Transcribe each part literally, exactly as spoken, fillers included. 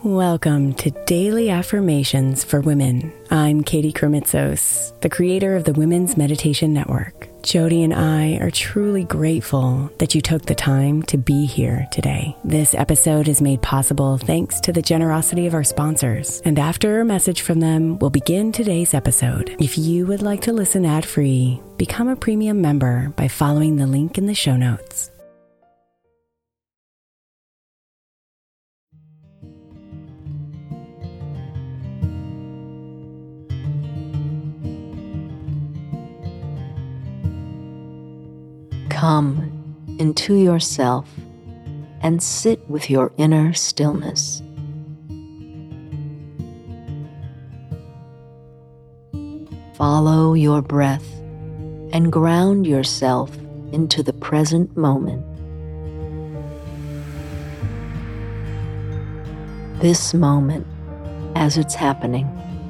Welcome to Daily Affirmations for Women. I'm Katie Kremitzos, the creator of the Women's Meditation Network. Jody and I are truly grateful that you took the time to be here today. This episode is made possible thanks to the generosity of our sponsors. And after a message from them, we'll begin today's episode. If you would like to listen ad-free, become a premium member by following the link in the show notes. Come into yourself and sit with your inner stillness. Follow your breath and ground yourself into the present moment. This moment as it's happening.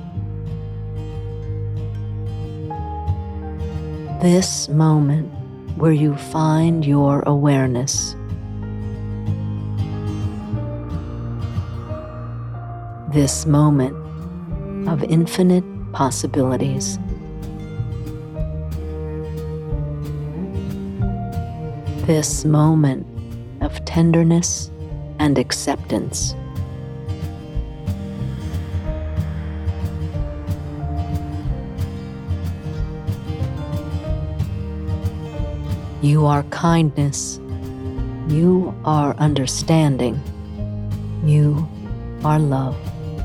This moment where you find your awareness. This moment of infinite possibilities. This moment of tenderness and acceptance. You are kindness. You are understanding. You are love.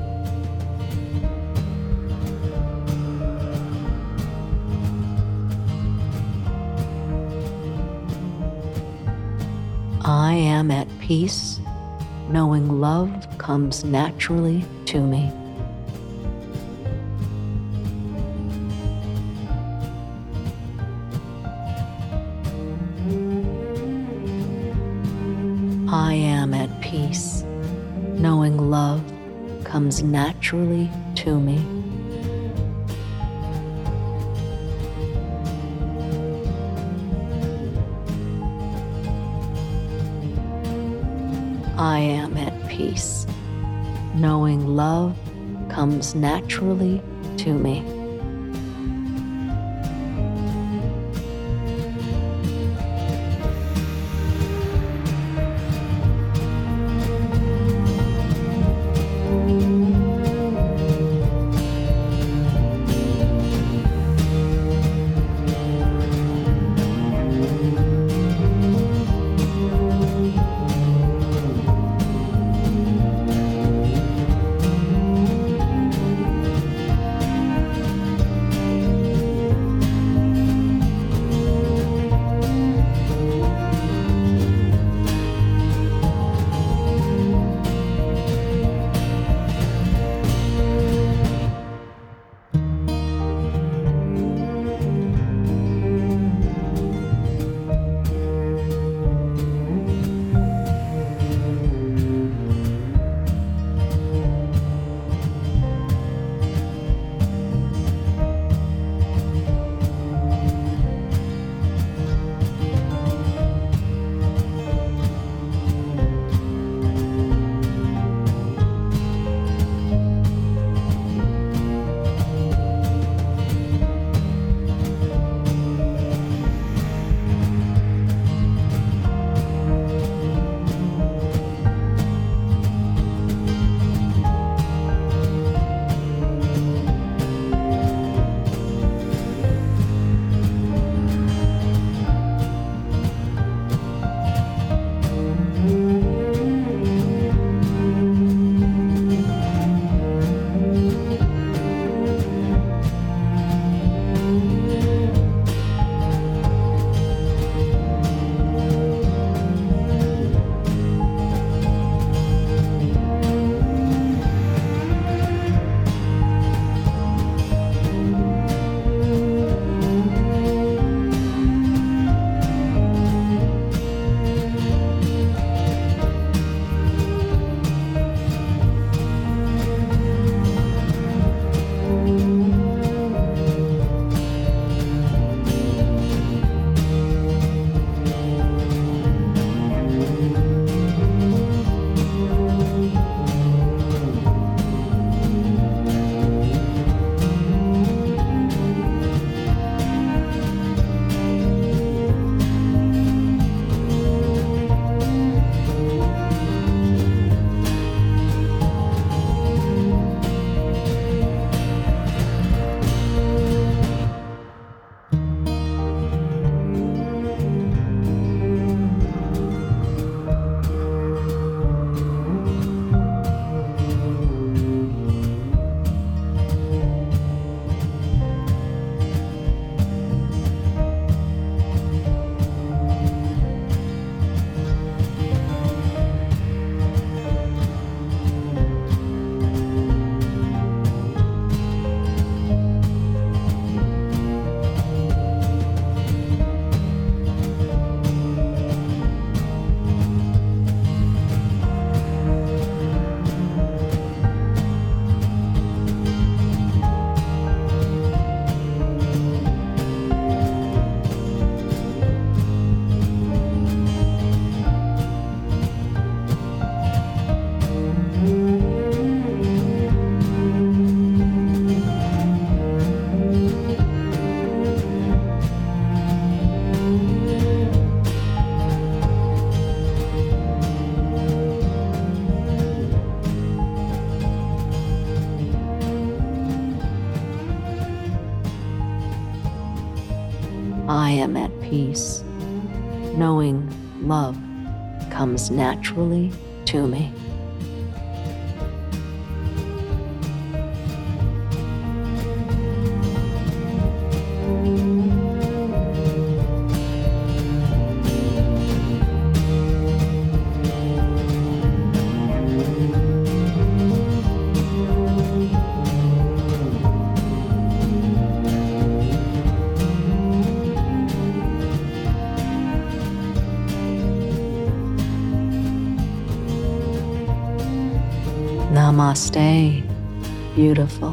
I am at peace, knowing love comes naturally to me. I am at peace, knowing love comes naturally to me. I am at peace, knowing love comes naturally to me. I am at peace, knowing love comes naturally to me. Namaste, beautiful.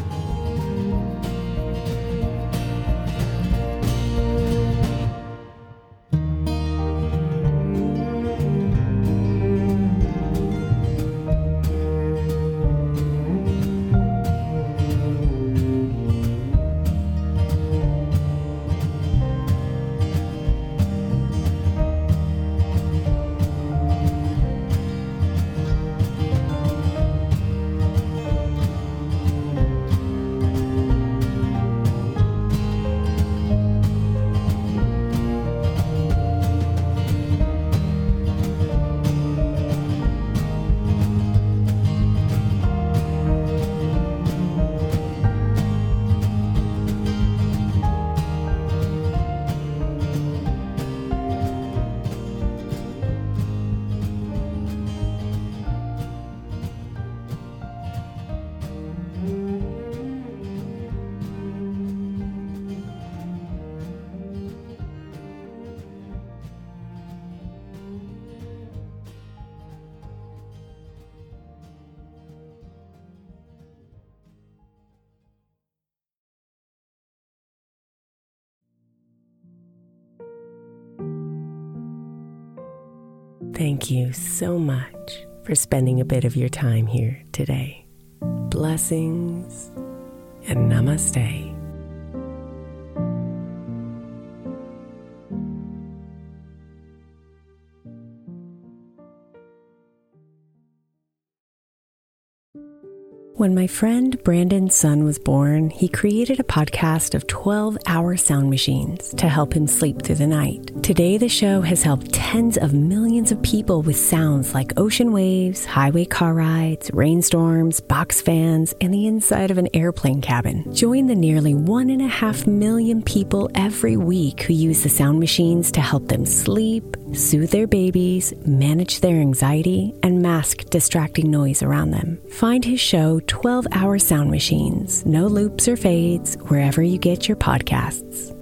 Thank you so much for spending a bit of your time here today. Blessings and namaste. When my friend Brandon's son was born, he created a podcast of twelve-hour sound machines to help him sleep through the night. Today, the show has helped tens of millions of people with sounds like ocean waves, highway car rides, rainstorms, box fans, and the inside of an airplane cabin. Join the nearly one and a half million people every week who use the sound machines to help them sleep, soothe their babies, manage their anxiety, and mask distracting noise around them. Find his show, twelve-hour Sound Machines, no loops or fades, wherever you get your podcasts.